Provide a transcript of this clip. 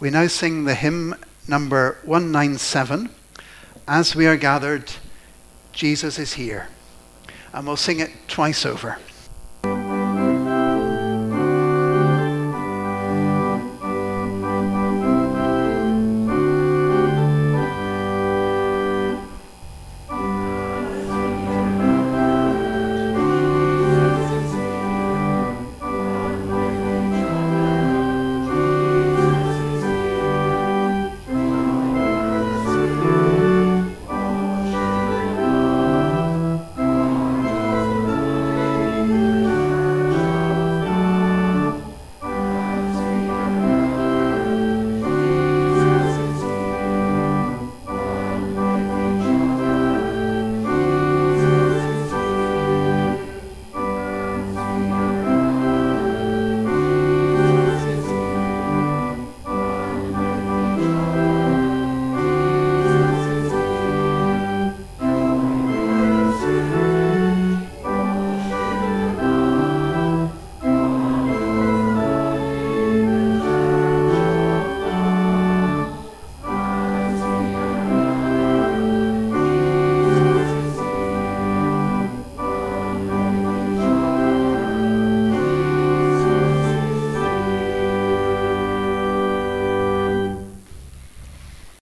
we now sing the hymn number 197, As We Are Gathered, Jesus is Here. And we'll sing it twice over.